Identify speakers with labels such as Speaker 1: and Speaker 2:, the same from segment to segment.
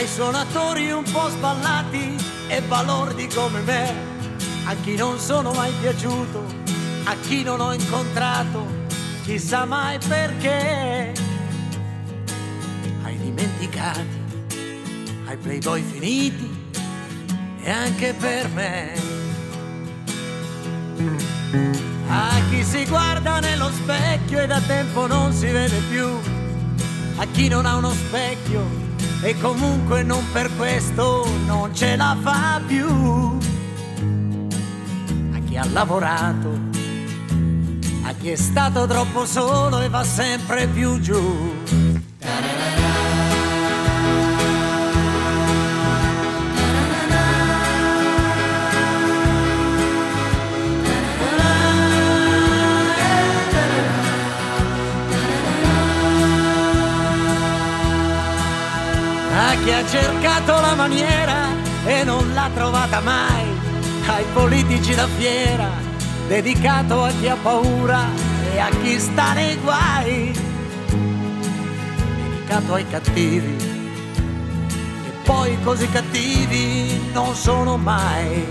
Speaker 1: ai suonatori un po' sballati e balordi come me, a chi non sono mai piaciuto, a chi non ho incontrato, chissà mai perché. Ai dimenticati, ai playboy finiti e anche per me. A chi si guarda nello specchio e da tempo non si vede più, a chi non ha uno specchio e comunque non per questo non ce la fa più, a chi ha lavorato, a chi è stato troppo solo e va sempre più giù. A chi ha cercato la maniera e non l'ha trovata mai, ai politici da fiera, dedicato a chi ha paura e a chi sta nei guai, dedicato ai cattivi, e poi così cattivi non sono mai.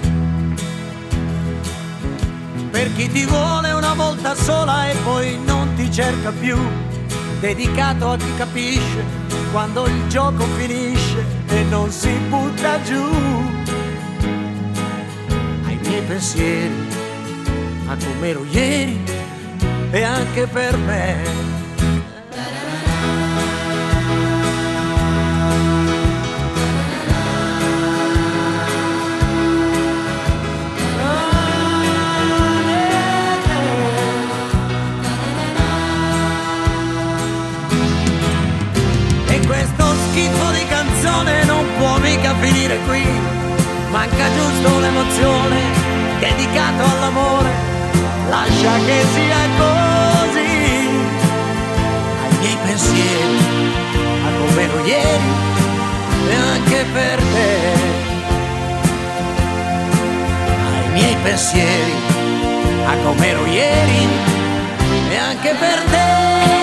Speaker 1: Per chi ti vuole una volta sola e poi non ti cerca più, dedicato a chi capisce quando il gioco finisce e non si butta giù. Ai miei pensieri, a come ero ieri e anche per me. Schifo di canzone non può mica finire qui, manca giusto l'emozione, dedicato all'amore, lascia che sia così. Ai miei pensieri, a come ero ieri e anche per te. Ai miei pensieri, a come ero ieri e anche per te.